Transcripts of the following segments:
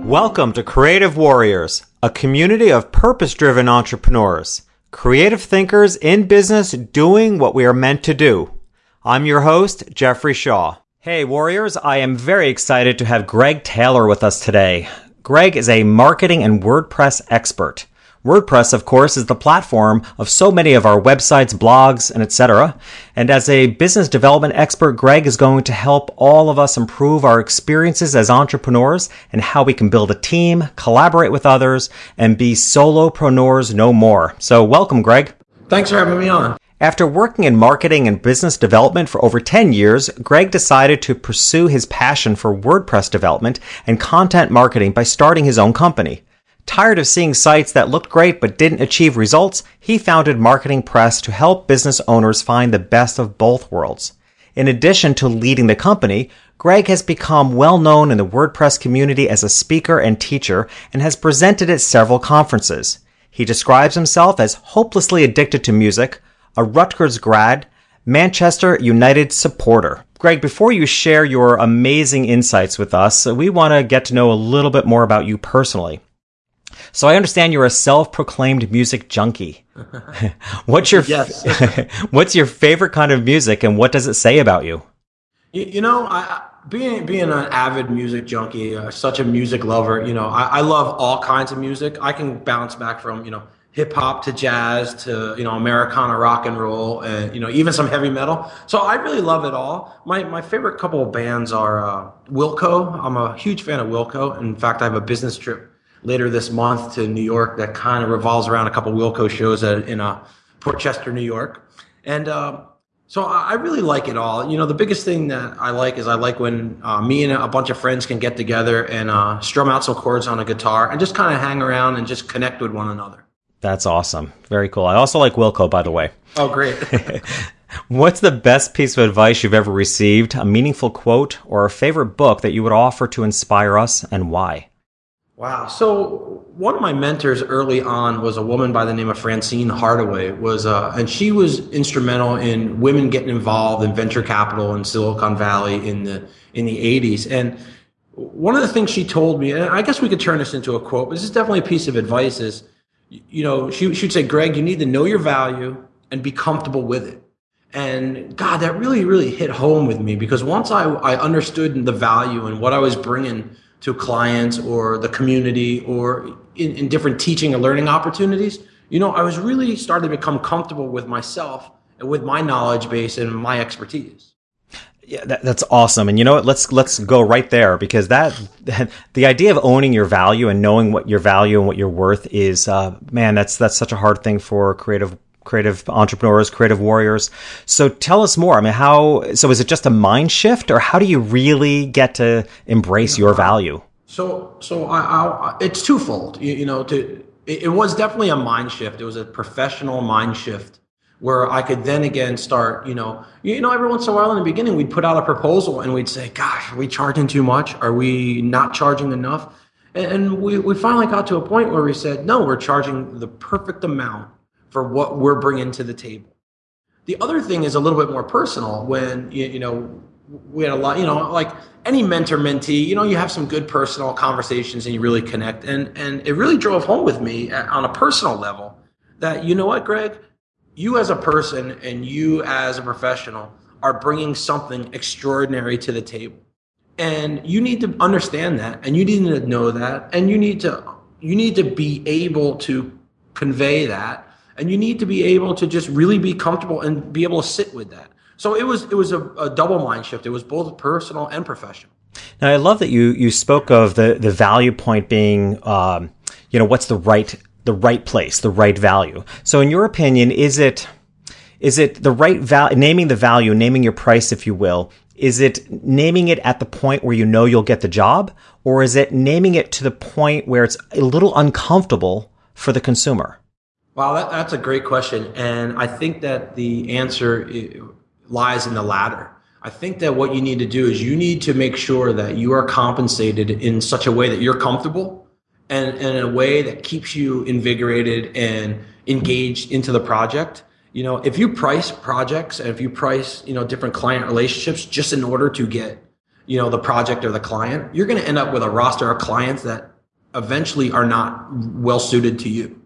Welcome to Creative Warriors, a community of purpose-driven entrepreneurs, creative thinkers in business doing what we are meant to do. I'm your host, Jeffrey Shaw. Hey Warriors, I am very excited to have Greg Taylor with us today. Greg is a marketing and WordPress expert. WordPress, of course, is the platform of so many of our websites, blogs, and etc. And as a business development expert, Greg is going to help all of us improve our experiences as entrepreneurs and how we can build a team, collaborate with others, and be solopreneurs no more. So welcome, Greg. Thanks for having me on. After working in marketing and business development for over 10 years, Greg decided to pursue his passion for WordPress development and content marketing by starting his own company. Tired of seeing sites that looked great but didn't achieve results, he founded Marketing Press to help business owners find the best of both worlds. In addition to leading the company, Greg has become well known in the WordPress community as a speaker and teacher and has presented at several conferences. He describes himself as hopelessly addicted to music, a Rutgers grad, Manchester United supporter. Greg, before you share your amazing insights with us, we want to get to know a little bit more about you personally. So I understand you're a self-proclaimed music junkie. What's your What's your favorite kind of music, and what does it say about you? Being an avid music junkie, such a music lover, I love all kinds of music. I can bounce back from, hip hop to jazz to, Americana rock and roll and, even some heavy metal. So I really love it all. My favorite couple of bands are Wilco. I'm a huge fan of Wilco. In fact, I have a business trip later this month to New York that kind of revolves around a couple of Wilco shows in Port Chester, New York. And so I really like it all. The biggest thing that I like is when me and a bunch of friends can get together and strum out some chords on a guitar and just kind of hang around and just connect with one another. That's awesome. Very cool. I also like Wilco, by the way. Oh, great. What's the best piece of advice you've ever received, a meaningful quote, or a favorite book that you would offer to inspire us, and why? Wow. So one of my mentors early on was a woman by the name of Francine Hardaway, and she was instrumental in women getting involved in venture capital in Silicon Valley in the 80s. And one of the things she told me, and I guess we could turn this into a quote, but this is definitely a piece of advice, is, she'd say, Greg, you need to know your value and be comfortable with it. And God, that really, really hit home with me, because once I understood the value and what I was bringing to clients or the community or in different teaching and learning opportunities, I was really starting to become comfortable with myself and with my knowledge base and my expertise. Yeah, that's awesome. And you know what? Let's go right there, because the idea of owning your value and knowing what your value and what you're worth is, that's such a hard thing for creative entrepreneurs, creative warriors. So tell us more. I mean, so is it just a mind shift, or how do you really get to embrace your value? So it's twofold. It was definitely a mind shift. It was a professional mind shift where I could then again start, every once in a while in the beginning, we'd put out a proposal and we'd say, gosh, are we charging too much? Are we not charging enough? And we finally got to a point where we said, no, we're charging the perfect amount for what we're bringing to the table. The other thing is a little bit more personal when, we had a lot, like any mentor-mentee, you have some good personal conversations and you really connect. And it really drove home with me on a personal level that, you know what, Greg, you as a person and you as a professional are bringing something extraordinary to the table. And you need to understand that, and you need to know that, and you need to be able to convey that. And you need to be able to just really be comfortable and be able to sit with that. So it was a double mind shift. It was both personal and professional. Now, I love that you spoke of the value point being, what's the right place, the right value. So in your opinion, is it the right value, naming the value, naming your price, if you will? Is it naming it at the point where you'll get the job, or is it naming it to the point where it's a little uncomfortable for the consumer? Wow, that's a great question. And I think that the answer lies in the latter. I think that what you need to do is you need to make sure that you are compensated in such a way that you're comfortable and in a way that keeps you invigorated and engaged into the project. If you price projects and if you price, different client relationships just in order to get, the project or the client, you're going to end up with a roster of clients that eventually are not well suited to you.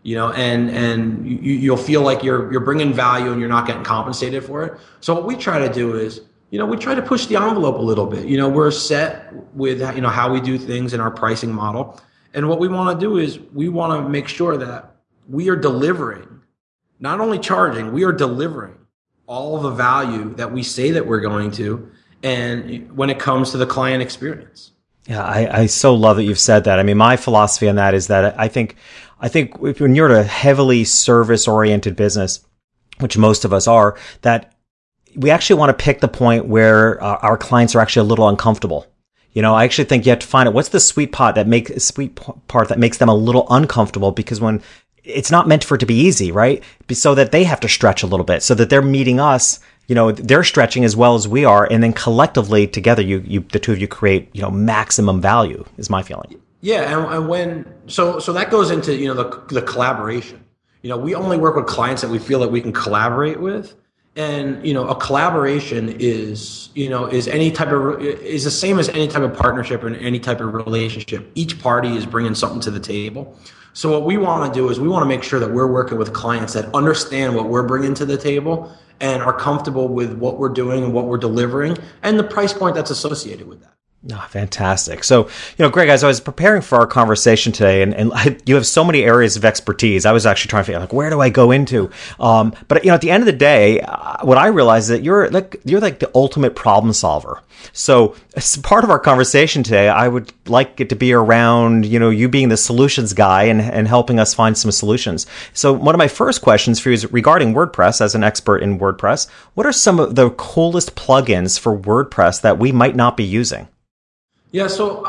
And you'll feel like you're bringing value and you're not getting compensated for it. So what we try to do is, we try to push the envelope a little bit. We're set with, how we do things in our pricing model. And what we want to do is we want to make sure that we are delivering, not only charging, we are delivering all the value that we say that we're going to. And when it comes to the client experience. Yeah, I so love that you've said that. I mean, my philosophy on that is that I think when you're in a heavily service-oriented business, which most of us are, that we actually want to pick the point where our clients are actually a little uncomfortable. I actually think you have to find out what's the sweet part that makes them a little uncomfortable, because when it's not meant for it to be easy, right? So that they have to stretch a little bit, so that they're meeting us. They're stretching as well as we are, and then collectively together, the two of you create, maximum value, is my feeling. Yeah, and when so that goes into the collaboration. We only work with clients that we feel that we can collaborate with, and a collaboration is is the same as any type of partnership and any type of relationship. Each party is bringing something to the table. So what we want to do is we want to make sure that we're working with clients that understand what we're bringing to the table and are comfortable with what we're doing and what we're delivering and the price point that's associated with that. Oh, fantastic. So, Greg, as I was preparing for our conversation today, and you have so many areas of expertise, I was actually trying to figure out, where do I go into? But at the end of the day, what I realized is that you're like the ultimate problem solver. So as part of our conversation today, I would like it to be around, you being the solutions guy and helping us find some solutions. So one of my first questions for you is regarding WordPress. As an expert in WordPress, what are some of the coolest plugins for WordPress that we might not be using? Yeah, so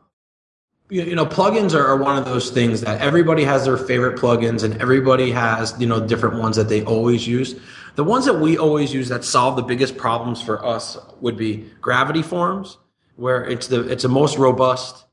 plugins are one of those things that everybody has their favorite plugins, and everybody has different ones that they always use. The ones that we always use that solve the biggest problems for us would be Gravity Forms, where it's the most robust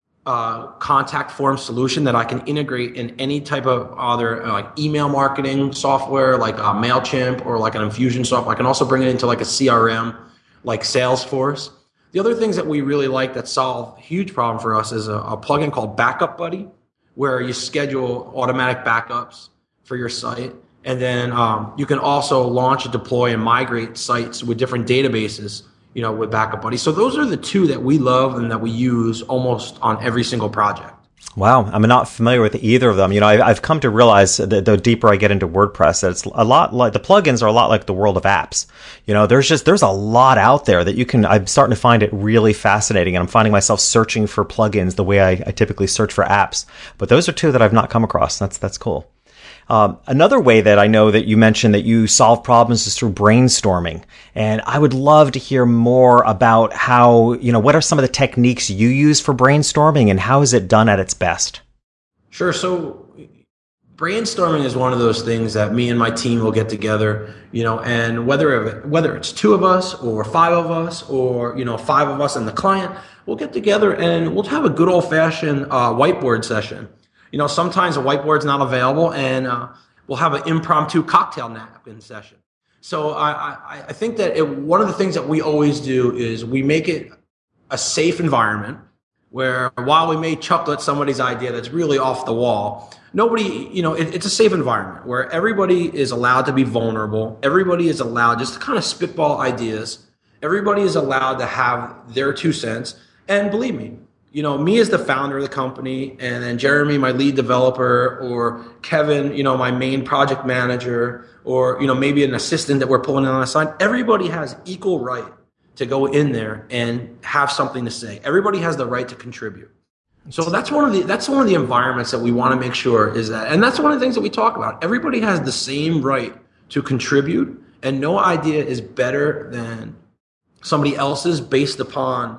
contact form solution that I can integrate in any type of other like email marketing software, like MailChimp or like an Infusion software. I can also bring it into like a CRM, like Salesforce. The other things that we really like that solve a huge problem for us is a plugin called Backup Buddy, where you schedule automatic backups for your site. And then you can also launch, deploy, and migrate sites with different databases, with Backup Buddy. So those are the two that we love and that we use almost on every single project. Wow, I'm not familiar with either of them. I've come to realize that the deeper I get into WordPress, that it's a lot like the plugins are a lot like the world of apps. There's a lot out there that I'm starting to find it really fascinating, and I'm finding myself searching for plugins the way I typically search for apps. But those are two that I've not come across. That's cool. Another way that I know that you mentioned that you solve problems is through brainstorming. And I would love to hear more about how, what are some of the techniques you use for brainstorming and how is it done at its best? Sure. So brainstorming is one of those things that me and my team will get together, and whether it's two of us or five of us or, five of us and the client, we'll get together and we'll have a good old fashioned whiteboard session. Sometimes a whiteboard's not available, and we'll have an impromptu cocktail napkin session. So I think that one of the things that we always do is we make it a safe environment where, while we may chuckle at somebody's idea that's really off the wall, nobody, it's a safe environment where everybody is allowed to be vulnerable. Everybody is allowed just to kind of spitball ideas. Everybody is allowed to have their 2 cents. And believe me, me as the founder of the company, and then Jeremy, my lead developer, or Kevin, my main project manager, or, maybe an assistant that we're pulling on the side, everybody has equal right to go in there and have something to say. Everybody has the right to contribute. So that's one of the environments that we want to make sure is that, and that's one of the things that we talk about. Everybody has the same right to contribute, and no idea is better than somebody else's based upon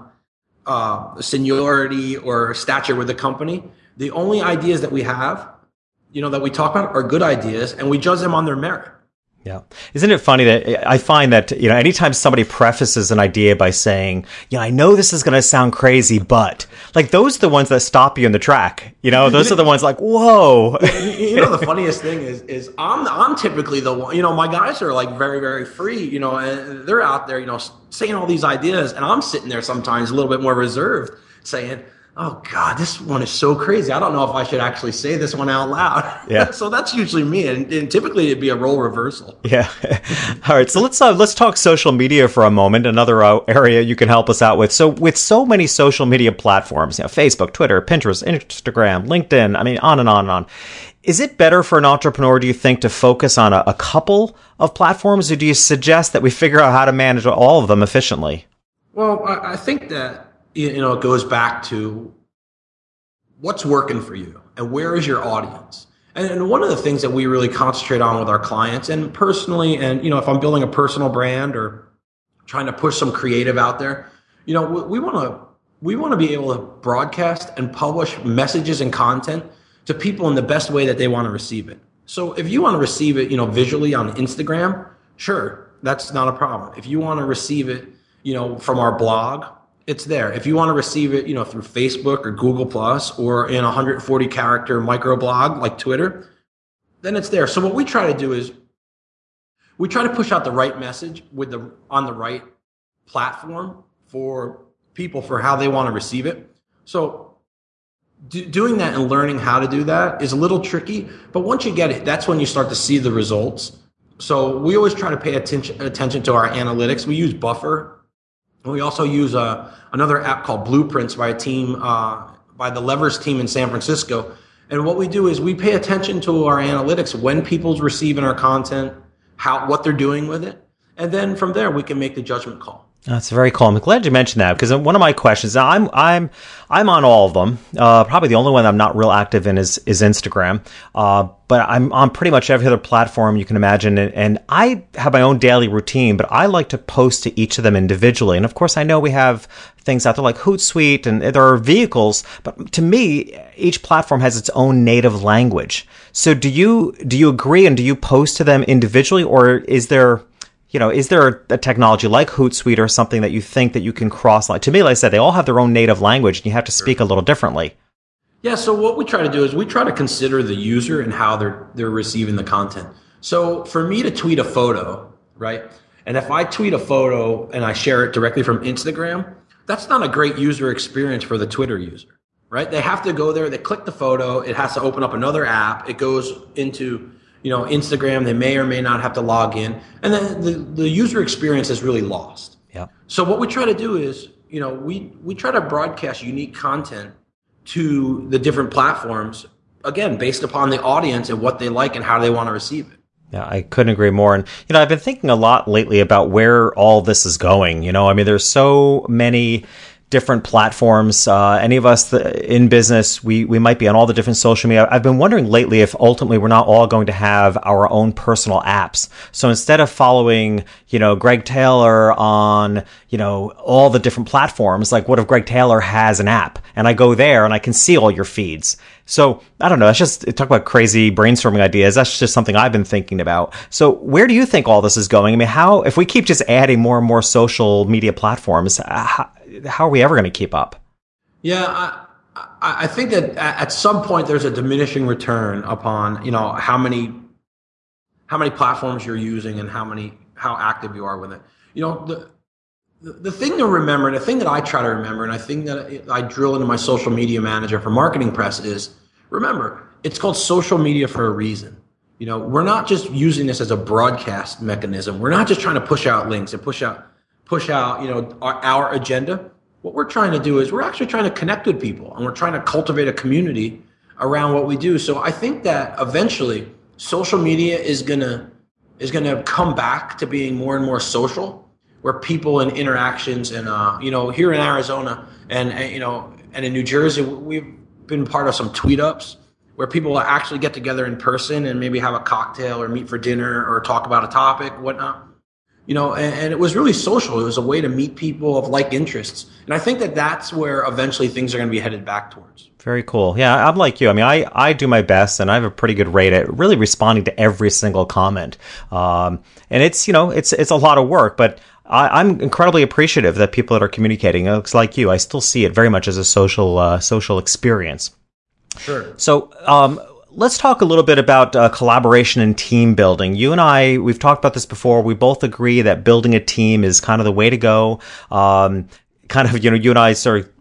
seniority or stature with the company. The only ideas that we have, that we talk about are good ideas, and we judge them on their merit. Yeah. Isn't it funny that I find that, anytime somebody prefaces an idea by saying, I know this is going to sound crazy, but like those are the ones that stop you in the track. Those are the ones like, whoa. The funniest thing is I'm typically the one, my guys are like very, very free, and they're out there, saying all these ideas, and I'm sitting there sometimes a little bit more reserved saying, Oh God, this one is so crazy. I don't know if I should actually say this one out loud. Yeah. So that's usually me, and typically it'd be a role reversal. Yeah. All right. So let's talk social media for a moment. Another area you can help us out with. So with so many social media platforms, Facebook, Twitter, Pinterest, Instagram, LinkedIn, I mean, on and on and on. Is it better for an entrepreneur, do you think, to focus on a couple of platforms, or do you suggest that we figure out how to manage all of them efficiently? Well, I think that it goes back to what's working for you and where is your audience. And one of the things that we really concentrate on with our clients and personally, and if I'm building a personal brand or trying to push some creative out there, we want to be able to broadcast and publish messages and content to people in the best way that they want to receive it. So if you want to receive it, visually on Instagram, sure, that's not a problem. If you want to receive it, from our blog, it's there. If you want to receive it, through Facebook or Google Plus or in a 140 character microblog like Twitter, then it's there. So what we try to do is we try to push out the right message on the right platform for people for how they want to receive it. So doing that and learning how to do that is a little tricky, but once you get it, that's when you start to see the results. So we always try to pay attention to our analytics. We use Buffer. And we also use another app called Blueprints by by the Levers team in San Francisco. And what we do is we pay attention to our analytics, when people's receiving our content, what they're doing with it. And then from there, we can make the judgment call. That's very cool. I'm glad you mentioned that, because one of my questions, I'm on all of them. Probably the only one I'm not real active in is Instagram. But I'm on pretty much every other platform you can imagine. And I have my own daily routine, but I like to post to each of them individually. And of course, I know we have things out there like Hootsuite and there are vehicles, but to me, each platform has its own native language. So do you agree, and do you post to them individually, or is there a technology like Hootsuite or something that you think that you can cross? Like, to me, like I said, they all have their own native language and you have to speak a little differently. Yeah. So what we try to do is we try to consider the user and how they're receiving the content. So for me to tweet a photo, right? And if I tweet a photo and I share it directly from Instagram, that's not a great user experience for the Twitter user, right? They have to go there, they click the photo, it has to open up another app, it goes into Instagram, they may or may not have to log in, and then the user experience is really lost. Yeah. So what we try to do is, we try to broadcast unique content to the different platforms, again, based upon the audience and what they like and how they want to receive it. Yeah, I couldn't agree more. And, I've been thinking a lot lately about where all this is going. There's so many different platforms. Any of us in business, we might be on all the different social media. I've been wondering lately if ultimately we're not all going to have our own personal apps. So instead of following, Greg Taylor on, all the different platforms, like what if Greg Taylor has an app and I go there and I can see all your feeds? So I don't know. That's just, talk about crazy brainstorming ideas. That's just something I've been thinking about. So where do you think all this is going? I mean, if we keep just adding more and more social media platforms, how are we ever going to keep up? Yeah, I think that at some point there's a diminishing return upon how many platforms you're using and how active you are with it. The thing to remember, and the thing that I try to remember, and I think that I drill into my social media manager for Marketing Press is, remember, it's called social media for a reason. We're not just using this as a broadcast mechanism. We're not just trying to push out links and push out our agenda. What we're trying to do is we're actually trying to connect with people, and we're trying to cultivate a community around what we do. So I think that eventually social media is gonna come back to being more and more social, where people and interactions and here in Arizona and in New Jersey, we've been part of some tweet ups where people will actually get together in person and maybe have a cocktail or meet for dinner or talk about a topic, whatnot. And it was really social. It was a way to meet people of like interests. And I think that that's where eventually things are going to be headed back towards. Very cool. Yeah, I'm like you. I mean, I do my best, and I have a pretty good rate at really responding to every single comment. And it's a lot of work, but I'm incredibly appreciative that people that are communicating, it's like you, I still see it very much as a social experience. Sure. So, let's talk a little bit about collaboration and team building. You and I, we've talked about this before. We both agree that building a team is kind of the way to go. You and I sort of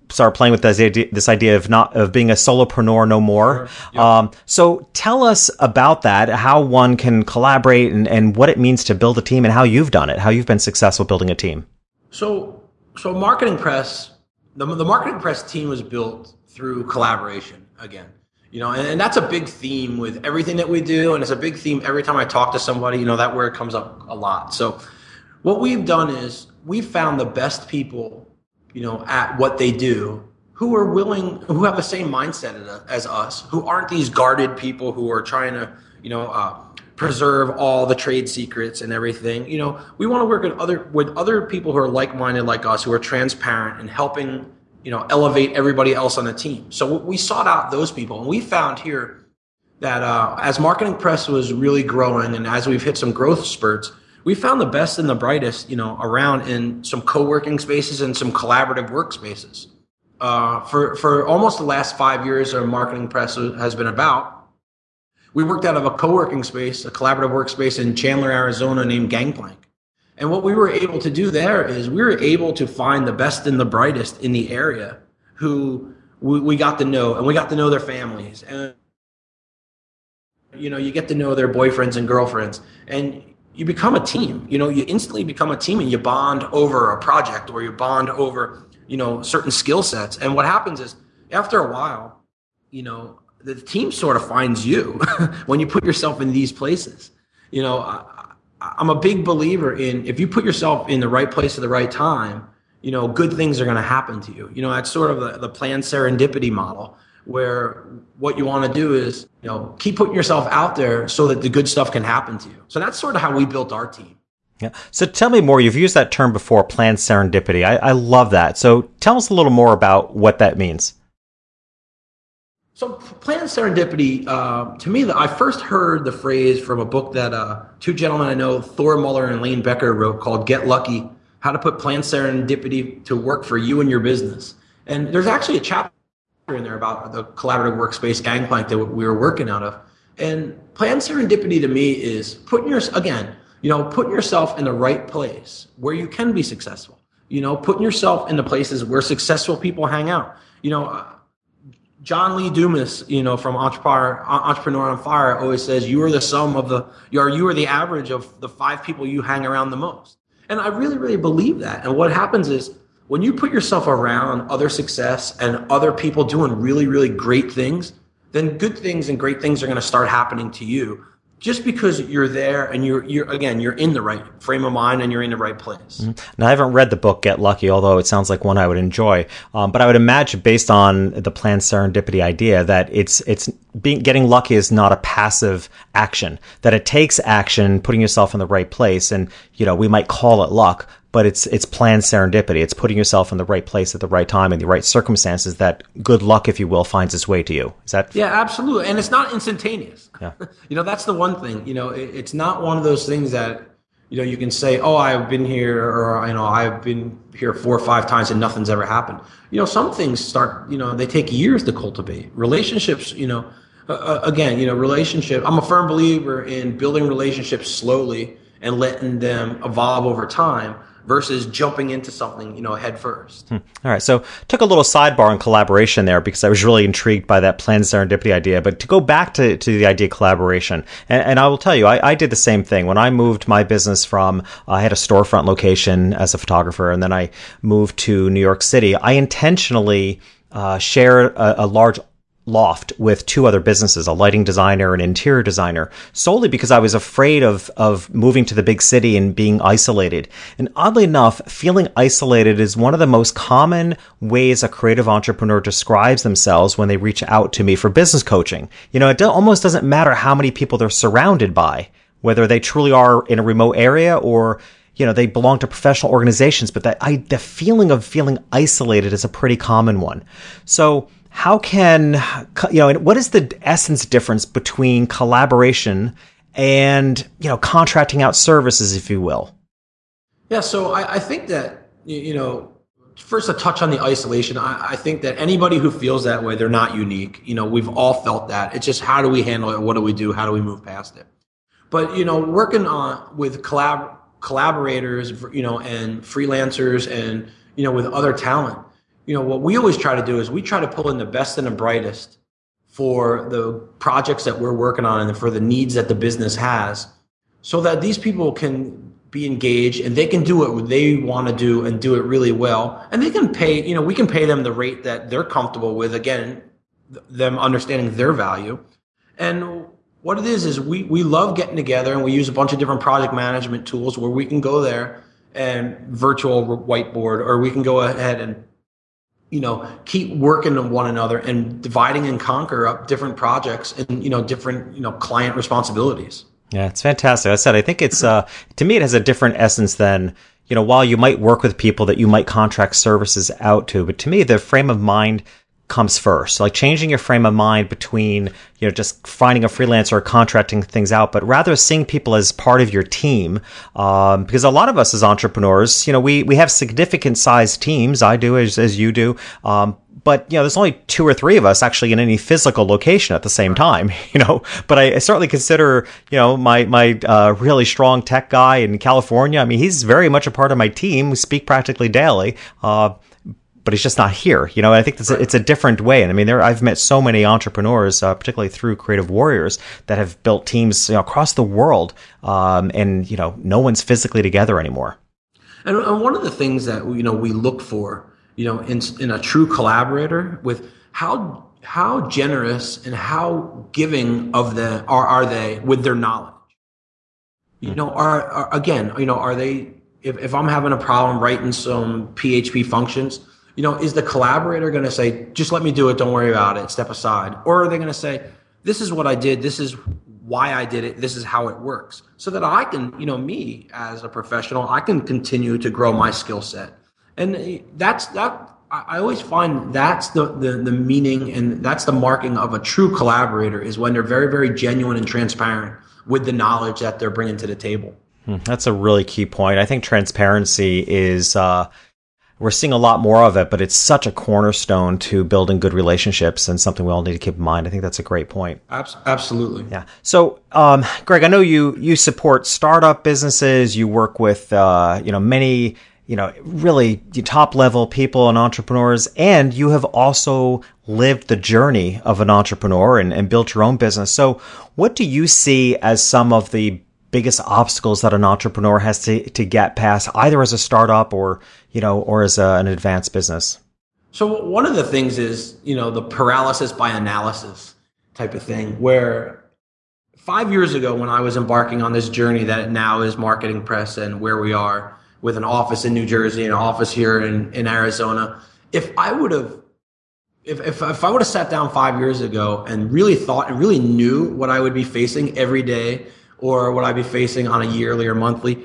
started playing with this idea of being a solopreneur no more. Sure. Yep. So tell us about that, how one can collaborate and what it means to build a team and how you've done it, how you've been successful building a team. So Marketing Press, the Marketing Press team was built through collaboration again. And that's a big theme with everything that we do. And it's a big theme every time I talk to somebody, that word comes up a lot. So what we've done is we've found the best people, at what they do, who have the same mindset as us, who aren't these guarded people who are trying to, preserve all the trade secrets and everything. We want to work with other people who are like-minded like us, who are transparent and helping elevate everybody else on the team. So we sought out those people, and we found here that as Marketing Press was really growing and as we've hit some growth spurts, we found the best and the brightest, around in some co-working spaces and some collaborative workspaces. For almost the last 5 years, our Marketing Press has been about. We worked out of a co-working space, a collaborative workspace in Chandler, Arizona named Gangplank. And what we were able to do there is we were able to find the best and the brightest in the area who we got to know, and we got to know their families. And, you get to know their boyfriends and girlfriends, and you become a team. You instantly become a team, and you bond over a project, or you bond over, certain skill sets. And what happens is after a while, the team sort of finds you when you put yourself in these places. I'm a big believer in, if you put yourself in the right place at the right time, good things are going to happen to you. That's sort of the planned serendipity model, where what you want to do is, keep putting yourself out there so that the good stuff can happen to you. So that's sort of how we built our team. Yeah. So tell me more. You've used that term before, planned serendipity. I love that. So tell us a little more about what that means. So planned serendipity, to me, I first heard the phrase from a book that two gentlemen I know, Thor Muller and Lane Becker, wrote called Get Lucky, How to Put Planned Serendipity to Work for You and Your Business. And there's actually a chapter in there about the collaborative workspace Gangplank that we were working out of. And planned serendipity to me is putting yourself in the right place where you can be successful. Putting yourself in the places where successful people hang out. John Lee Dumas, from Entrepreneur on Fire, always says you are the average of the 5 people you hang around the most. And I really, really believe that. And what happens is when you put yourself around other success and other people doing really, really great things, then good things and great things are going to start happening to you, just because you're there and you're in the right frame of mind and you're in the right place. Mm-hmm. Now, I haven't read the book Get Lucky, although it sounds like one I would enjoy. But I would imagine, based on the planned serendipity idea, that getting lucky is not a passive action, that it takes action, putting yourself in the right place. And, we might call it luck, but it's planned serendipity. It's putting yourself in the right place at the right time in the right circumstances that good luck, if you will, finds its way to you. Is that? Yeah, absolutely. And it's not instantaneous. Yeah. That's the one thing. It's not one of those things that, you can say, oh, I've been here, or, I've been here 4 or 5 times and nothing's ever happened. Some things start, they take years to cultivate. Relationships, relationship. I'm a firm believer in building relationships slowly and letting them evolve over time, versus jumping into something, head first. All right. So took a little sidebar on collaboration there because I was really intrigued by that planned serendipity idea. But to go back to the idea of collaboration, and I will tell you, I did the same thing. When I moved my business I had a storefront location as a photographer, and then I moved to New York City, I intentionally shared a large loft with 2 other businesses, a lighting designer and interior designer, solely because I was afraid of moving to the big city and being isolated. And oddly enough, feeling isolated is one of the most common ways a creative entrepreneur describes themselves when they reach out to me for business coaching. It almost doesn't matter how many people they're surrounded by, whether they truly are in a remote area or they belong to professional organizations, but the feeling of feeling isolated is a pretty common one. So how can, what is the essence difference between collaboration and, contracting out services, if you will? Yeah. So I think that, first to touch on the isolation, I think that anybody who feels that way, they're not unique. We've all felt that. It's just, how do we handle it? What do we do? How do we move past it? But, working with collaborators, and freelancers and, with other talent, what we always try to do is we try to pull in the best and the brightest for the projects that we're working on and for the needs that the business has, so that these people can be engaged and they can do what they want to do and do it really well. And they can pay, we can pay them the rate that they're comfortable with, again, them understanding their value. And what it is we love getting together, and we use a bunch of different project management tools where we can go there and virtual whiteboard, or we can go ahead and keep working on one another and dividing and conquer up different projects and, different, client responsibilities. Yeah, it's fantastic. I said, I think it's, to me, it has a different essence than, while you might work with people that you might contract services out to, but to me, the frame of mind comes first. Like changing your frame of mind between, just finding a freelancer or contracting things out, but rather seeing people as part of your team. Because a lot of us as entrepreneurs, we have significant sized teams. I do as you do. But, there's only 2 or 3 of us actually in any physical location at the same time, but I certainly consider, my really strong tech guy in California. I mean, he's very much a part of my team. We speak practically daily. But he's just not here. I think it's a different way. And I mean, I've met so many entrepreneurs, particularly through Creative Warriors, that have built teams across the world. And no one's physically together anymore. And one of the things that, we look for, in a true collaborator, with how generous and how giving of are they with their knowledge? Are they, if I'm having a problem writing some PHP functions, is the collaborator going to say, just let me do it, don't worry about it, step aside? Or are they going to say, this is what I did, this is why I did it, this is how it works, so that I can, me as a professional, I can continue to grow my skill set. And I always find that's the meaning, and that's the marking of a true collaborator, is when they're very, very genuine and transparent with the knowledge that they're bringing to the table. That's a really key point. I think transparency is, we're seeing a lot more of it, but it's such a cornerstone to building good relationships, and something we all need to keep in mind. I think that's a great point. Absolutely. Yeah. So, Greg, I know you support startup businesses. You work with, many, really top level people and entrepreneurs, and you have also lived the journey of an entrepreneur and built your own business. So what do you see as some of the biggest obstacles that an entrepreneur has to get past, either as a startup or as an advanced business? So one of the things is, the paralysis by analysis type of thing, where 5 years ago, when I was embarking on this journey that now is Marketing Press and where we are with an office in New Jersey and an office here in Arizona, if I would have sat down 5 years ago and really thought and really knew what I would be facing every day, or what I'd be facing on a yearly or monthly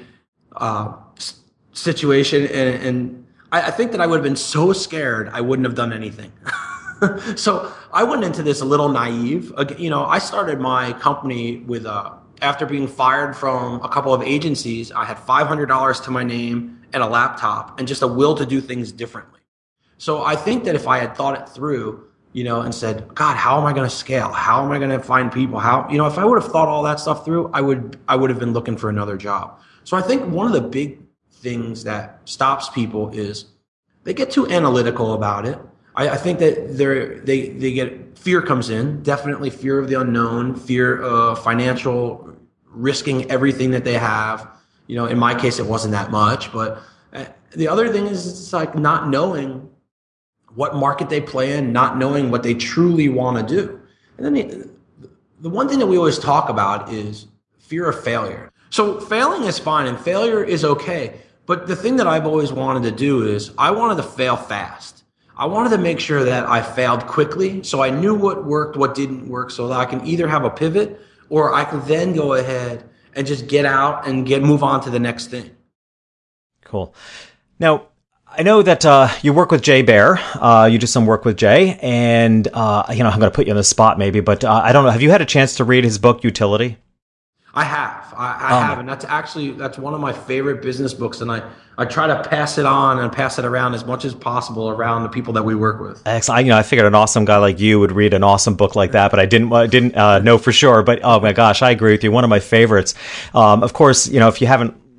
situation, and I think that I would have been so scared I wouldn't have done anything. So I went into this a little naive. I started my company with after being fired from a couple of agencies, I had $500 to my name and a laptop and just a will to do things differently. So I think that if I had thought it through, and said, God, how am I going to scale? How am I going to find people? If I would have thought all that stuff through, I would have been looking for another job. So I think one of the big things that stops people is they get too analytical about it. I think that they get, fear comes in, definitely fear of the unknown, fear of financial, risking everything that they have. In my case, it wasn't that much, but the other thing is it's like not knowing what market they play in, not knowing what they truly want to do. And then the one thing that we always talk about is fear of failure. So failing is fine and failure is okay. But the thing that I've always wanted to do is I wanted to fail fast. I wanted to make sure that I failed quickly, so I knew what worked, what didn't work, so that I can either have a pivot or I can then go ahead and just get out and move on to the next thing. Cool. Now, I know that you work with Jay Baer. You do some work with Jay, and I'm going to put you on the spot maybe, but I don't know. Have you had a chance to read his book, Utility? I have. I have, and that's one of my favorite business books, and I try to pass it on and pass it around as much as possible around the people that we work with. Excellent. I figured an awesome guy like you would read an awesome book like that, but I didn't know for sure. But oh my gosh, I agree with you. One of my favorites. Of course, if you haven't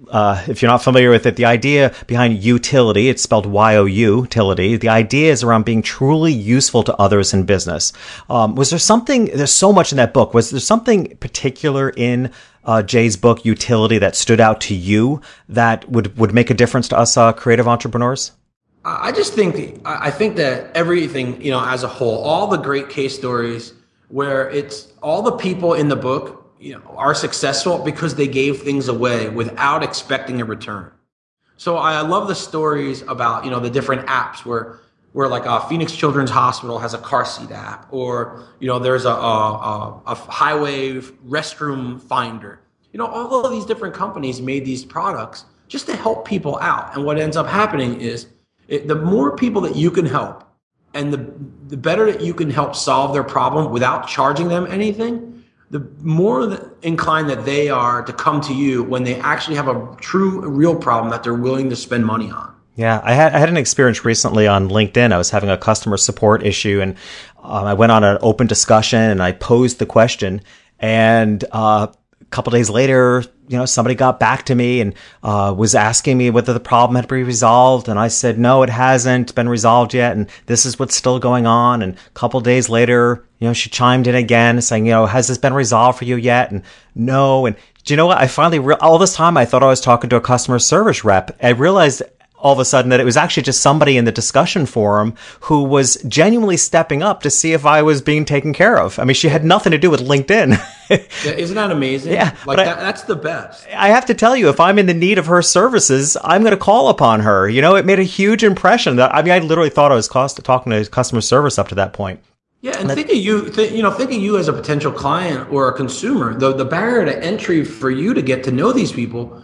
if you're not familiar with it, the idea behind utility, it's spelled Y-O-U, utility. The idea is around being truly useful to others in business. Was there something, there's so much in that book, was there something particular in Jay's book, Utility, that stood out to you that would make a difference to us creative entrepreneurs? I think that everything, as a whole, all the great case stories where it's all the people in the book, are successful because they gave things away without expecting a return. So I love the stories about, the different apps where like Phoenix Children's Hospital has a car seat app, or, there's a highway restroom finder. All of these different companies made these products just to help people out. And what ends up happening is the more people that you can help and the better that you can help solve their problem without charging them anything, the more inclined that they are to come to you when they actually have a true, real problem that they're willing to spend money on. Yeah, I had an experience recently on LinkedIn. I was having a customer support issue, and I went on an open discussion, and I posed the question, and a couple days later, somebody got back to me and was asking me whether the problem had been resolved. And I said, no, it hasn't been resolved yet. And this is what's still going on. And a couple days later, she chimed in again saying, has this been resolved for you yet? And no. And do you know what? I finally, all this time, I thought I was talking to a customer service rep. I realized all of a sudden that it was actually just somebody in the discussion forum who was genuinely stepping up to see if I was being taken care of. I mean, she had nothing to do with LinkedIn. Yeah, isn't that amazing? Yeah. That's the best. I have to tell you, if I'm in the need of her services, I'm going to call upon her. It made a huge impression. I literally thought I was talking to customer service up to that point. Yeah, and think of you as a potential client or a consumer. The barrier to entry for you to get to know these people,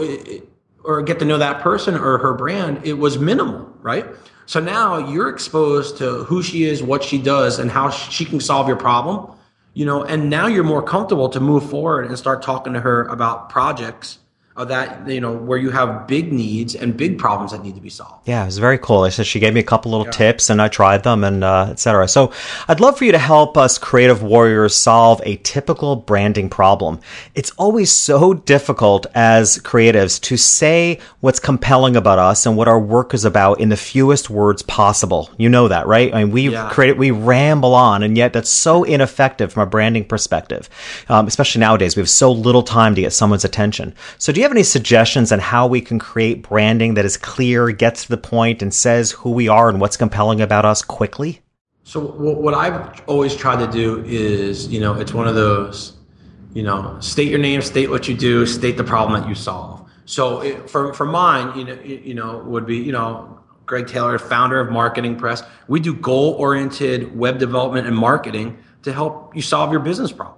or get to know that person or her brand, it was minimal, right? So now you're exposed to who she is, what she does, and how she can solve your problem, and now you're more comfortable to move forward and start talking to her about projects that, where you have big needs and big problems that need to be solved. Yeah, it was very cool. So she gave me a couple little tips and I tried them and et cetera. So I'd love for you to help us creative warriors solve a typical branding problem. It's always so difficult as creatives to say what's compelling about us and what our work is about in the fewest words possible. You know that, right? I mean, we ramble on, and yet that's so ineffective from a branding perspective. Especially nowadays, we have so little time to get someone's attention. So do you have any suggestions on how we can create branding that is clear, gets to the point, and says who we are and what's compelling about us quickly? So what I've always tried to do is, it's one of those, state your name, state what you do, state the problem that you solve. So for mine, would be, Greg Taylor, founder of Marketing Press. We do goal-oriented web development and marketing to help you solve your business problems.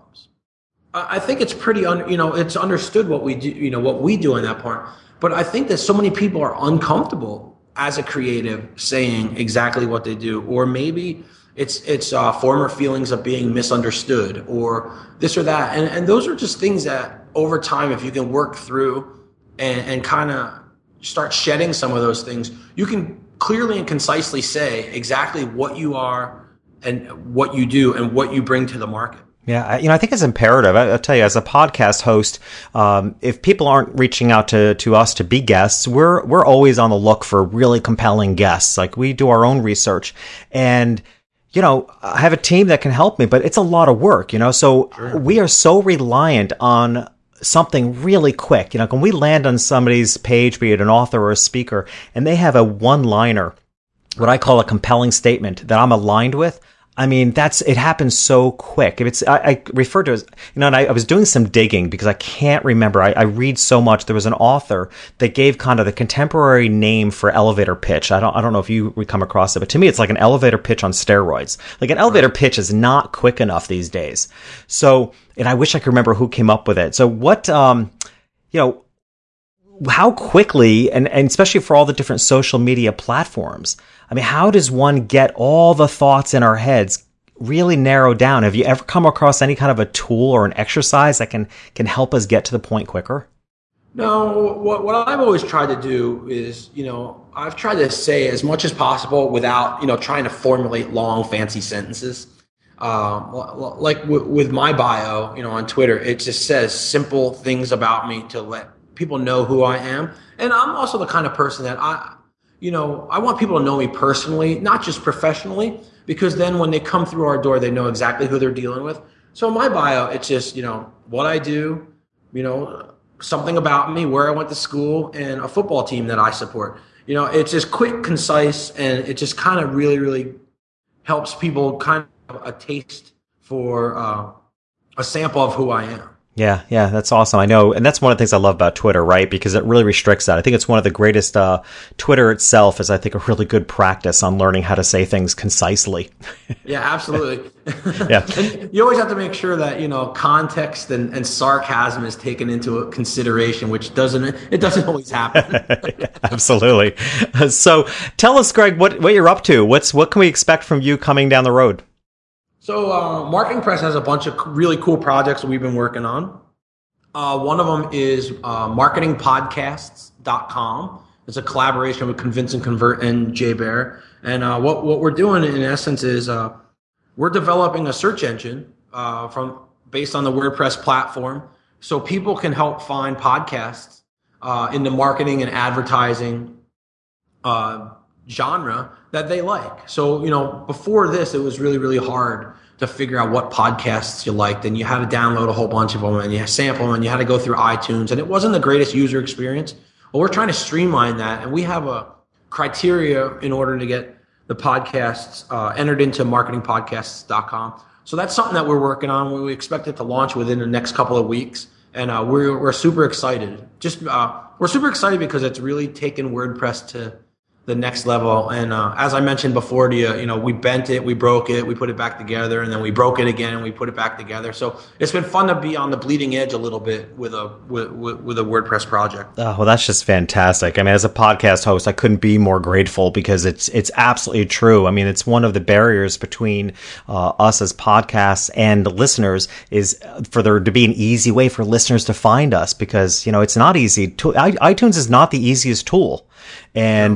I think it's pretty, it's understood what we do, what we do in that part. But I think that so many people are uncomfortable as a creative saying exactly what they do, or maybe it's former feelings of being misunderstood or this or that. And those are just things that over time, if you can work through and kind of start shedding some of those things, you can clearly and concisely say exactly what you are and what you do and what you bring to the market. Yeah, I think it's imperative. I'll tell you, as a podcast host, if people aren't reaching out to us to be guests, we're always on the look for really compelling guests. Like, we do our own research, and I have a team that can help me, but it's a lot of work. So sure. We are so reliant on something really quick. When we land on somebody's page, be it an author or a speaker, and they have a one-liner, what I call a compelling statement that I'm aligned with. I mean, it happens so quick. I refer to it as, and I was doing some digging because I can't remember. I read so much. There was an author that gave kind of the contemporary name for elevator pitch. I don't know if you would come across it, but to me, it's like an elevator pitch on steroids. Like, an elevator pitch is not quick enough these days. So, and I wish I could remember who came up with it. So what, how quickly, and especially for all the different social media platforms, I mean, how does one get all the thoughts in our heads really narrowed down? Have you ever come across any kind of a tool or an exercise that can help us get to the point quicker? No, what I've always tried to do is, I've tried to say as much as possible without, trying to formulate long, fancy sentences. Like with my bio, on Twitter, it just says simple things about me to let people know who I am. And I'm also the kind of person that I want people to know me personally, not just professionally, because then when they come through our door, they know exactly who they're dealing with. So in my bio, it's just, what I do, something about me, where I went to school, and a football team that I support. It's just quick, concise, and it just kind of really, really helps people kind of a taste for a sample of who I am. Yeah, that's awesome. I know. And that's one of the things I love about Twitter, right? Because it really restricts that. I think it's one of the greatest, Twitter itself is, I think, a really good practice on learning how to say things concisely. Yeah, absolutely. Yeah. And you always have to make sure that, context and sarcasm is taken into consideration, which doesn't always happen. Yeah, absolutely. So tell us, Greg, what you're up to. What can we expect from you coming down the road? So Marketing Press has a bunch of really cool projects that we've been working on. One of them is marketingpodcasts.com. It's a collaboration with Convince and Convert and Jay Bear. And what we're doing in essence is we're developing a search engine based on the WordPress platform, so people can help find podcasts in the marketing and advertising genre that they like. So, before this, it was really, really hard to figure out what podcasts you liked, and you had to download a whole bunch of them, and you had to sample them, and you had to go through iTunes, and it wasn't the greatest user experience. Well, we're trying to streamline that, and we have a criteria in order to get the podcasts entered into marketingpodcasts.com. So that's something that we're working on. We expect it to launch within the next couple of weeks, and we're super excited. We're super excited because it's really taken WordPress to the next level. And as I mentioned before to you, we bent it, we broke it, we put it back together, and then we broke it again and we put it back together. So it's been fun to be on the bleeding edge a little bit with a WordPress project. Oh, well, that's just fantastic. I mean, as a podcast host, I couldn't be more grateful, because it's absolutely true. I mean, it's one of the barriers between us as podcasts and listeners is for there to be an easy way for listeners to find us, because, it's not easy. iTunes is not the easiest tool. And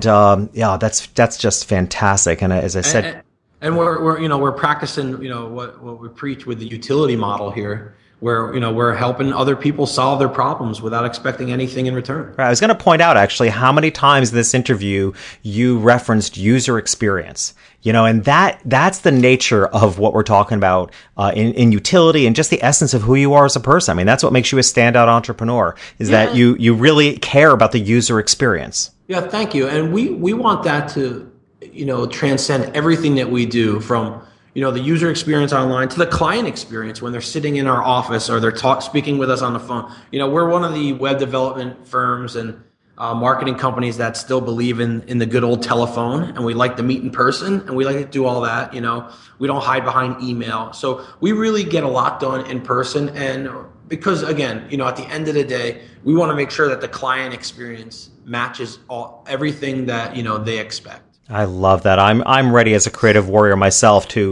that's just fantastic. And as I said, and we're practicing what we preach with the utility model here, where we're helping other people solve their problems without expecting anything in return. Right. I was going to point out actually how many times in this interview you referenced user experience. And that's the nature of what we're talking about in utility, and just the essence of who you are as a person. I mean, that's what makes you a standout entrepreneur, is that you really care about the user experience. Yeah, thank you. And we want that to, transcend everything that we do, from, the user experience online to the client experience when they're sitting in our office or they're speaking with us on the phone. We're one of the web development firms and marketing companies that still believe in the good old telephone, and we like to meet in person, and we like to do all that. We don't hide behind email. So we really get a lot done in person. And because, again, at the end of the day, we want to make sure that the client experience matches everything that, they expect. I love that. I'm ready as a creative warrior myself to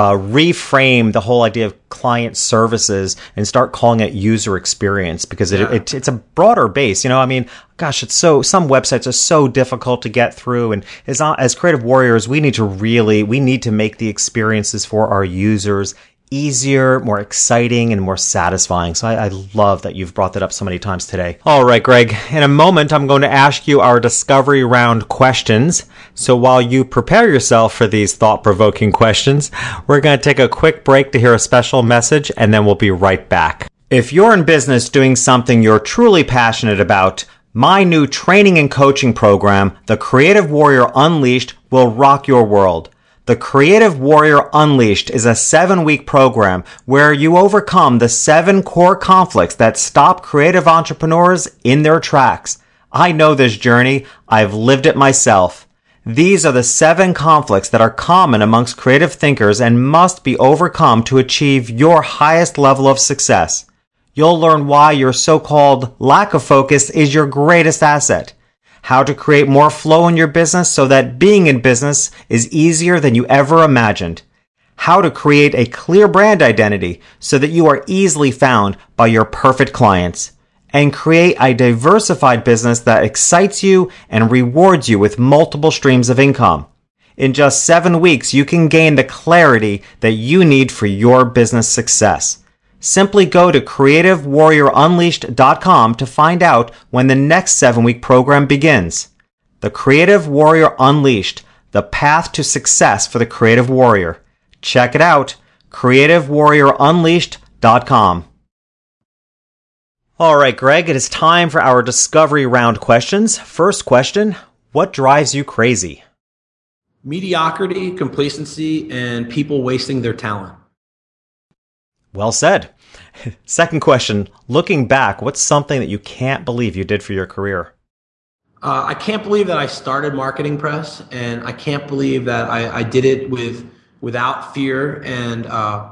reframe the whole idea of client services and start calling it user experience, because it's a broader base. I mean, gosh, some websites are so difficult to get through, and as creative warriors, we need to make the experiences for our users easier, more exciting, and more satisfying. So I love that you've brought that up so many times today. All right, Greg, in a moment, I'm going to ask you our discovery round questions. So while you prepare yourself for these thought-provoking questions, we're going to take a quick break to hear a special message, and then we'll be right back. If you're in business doing something you're truly passionate about, my new training and coaching program, The Creative Warrior Unleashed, will rock your world. The Creative Warrior Unleashed is a 7-week program where you overcome the 7 core conflicts that stop creative entrepreneurs in their tracks. I know this journey. I've lived it myself. These are the 7 conflicts that are common amongst creative thinkers and must be overcome to achieve your highest level of success. You'll learn why your so-called lack of focus is your greatest asset. How to create more flow in your business so that being in business is easier than you ever imagined. How to create a clear brand identity so that you are easily found by your perfect clients. And create a diversified business that excites you and rewards you with multiple streams of income. In just 7 weeks, you can gain the clarity that you need for your business success. Simply go to CreativeWarriorUnleashed.com to find out when the next 7-week program begins. The Creative Warrior Unleashed, the path to success for the creative warrior. Check it out, CreativeWarriorUnleashed.com. All right, Greg, it is time for our discovery round questions. First question, what drives you crazy? Mediocrity, complacency, and people wasting their talent. Well said. Second question, looking back, what's something that you can't believe you did for your career? I can't believe that I started Marketing Press, and I can't believe that I did it without fear and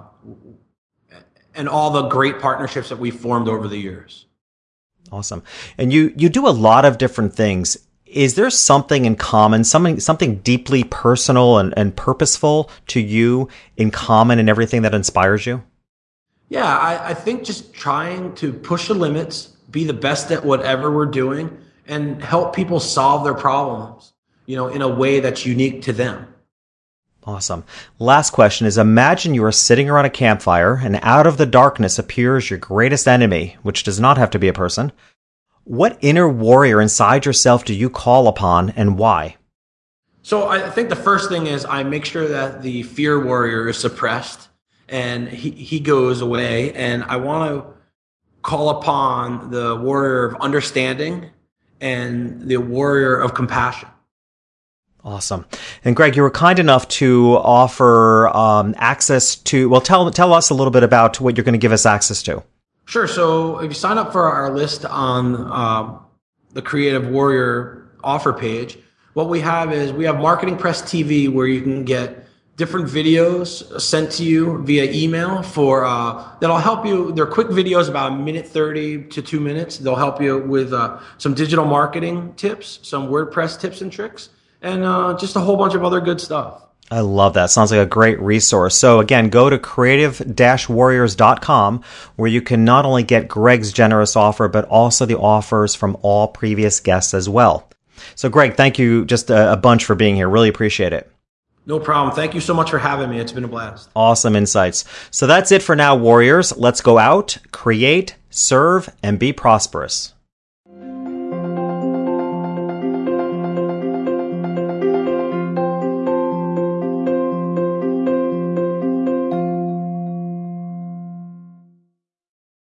all the great partnerships that we formed over the years. Awesome. And you do a lot of different things. Is there something in common, something deeply personal and purposeful to you in common in everything that inspires you? Yeah, I think just trying to push the limits, be the best at whatever we're doing, and help people solve their problems, in a way that's unique to them. Awesome. Last question is, imagine you are sitting around a campfire and out of the darkness appears your greatest enemy, which does not have to be a person. What inner warrior inside yourself do you call upon and why? So I think the first thing is I make sure that the fear warrior is suppressed and he goes away, and I want to call upon the warrior of understanding and the warrior of compassion. Awesome. And Greg, you were kind enough to offer access to, well, tell us a little bit about what you're going to give us access to. Sure. So if you sign up for our list on the Creative Warrior offer page, what we have is we have Marketing Press TV, where you can get different videos sent to you via email for that'll help you. They're quick videos, about 1:30 to 2 minutes. They'll help you with some digital marketing tips, some WordPress tips and tricks, and just a whole bunch of other good stuff. I love that. Sounds like a great resource. So again, go to creative-warriors.com, where you can not only get Greg's generous offer, but also the offers from all previous guests as well. So Greg, thank you just a bunch for being here. Really appreciate it. No problem. Thank you so much for having me. It's been a blast. Awesome insights. So that's it for now, Warriors. Let's go out, create, serve, and be prosperous.